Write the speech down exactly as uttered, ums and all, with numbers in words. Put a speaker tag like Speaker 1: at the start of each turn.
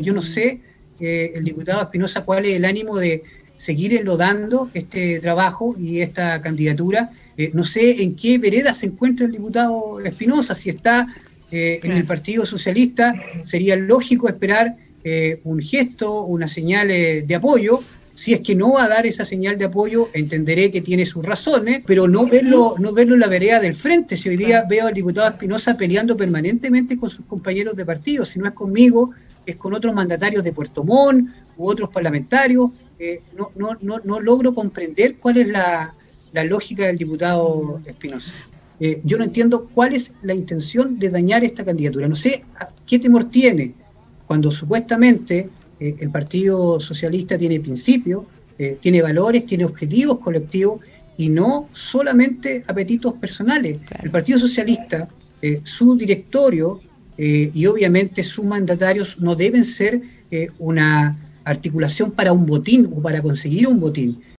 Speaker 1: yo no sé, eh, el diputado Espinosa, cuál es el ánimo de seguir enlodando este trabajo y esta candidatura. Eh, no sé en qué vereda se encuentra el diputado Espinosa, si está eh, en el Partido Socialista, sería lógico esperar eh, un gesto, una señal eh, de apoyo. Si es que no va a dar esa señal de apoyo, entenderé que tiene sus razones, pero no verlo, no verlo en la vereda del frente. Si hoy día veo al diputado Espinosa peleando permanentemente con sus compañeros de partido, si no es conmigo, es con otros mandatarios de Puerto Montt u otros parlamentarios. Eh, no, no, no, no logro comprender cuál es la, la lógica del diputado Espinosa. Eh, yo no entiendo cuál es la intención de dañar esta candidatura. No sé qué temor tiene cuando supuestamente eh, el Partido Socialista tiene principios, eh, tiene valores, tiene objetivos colectivos y no solamente apetitos personales. Claro. El Partido Socialista, eh, su directorio eh, y obviamente sus mandatarios no deben ser eh, una articulación para un botín o para conseguir un botín.